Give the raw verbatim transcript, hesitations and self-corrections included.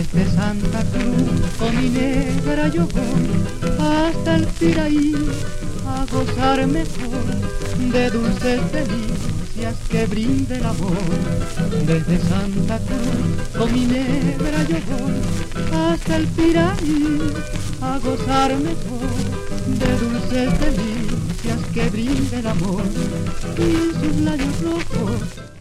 Desde Santa Cruz con mi negra yo voy hasta el Piraí a gozar mejor de dulces delicias que brinda el amor. Desde Santa Cruz con mi negra yo voy hasta el Piraí a gozar mejor de dulces delicias que brinda el amor. Y en sus labios rojos